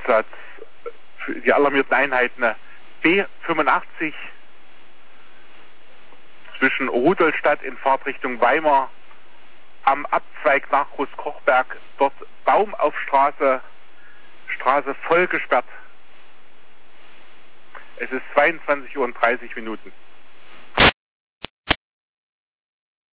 Einsatz für die alarmierten Einheiten B85 zwischen Rudolstadt in Fahrtrichtung Weimar am Abzweig nach Großkochberg, dort Baum auf Straße voll gesperrt. Es ist 22:30 Uhr.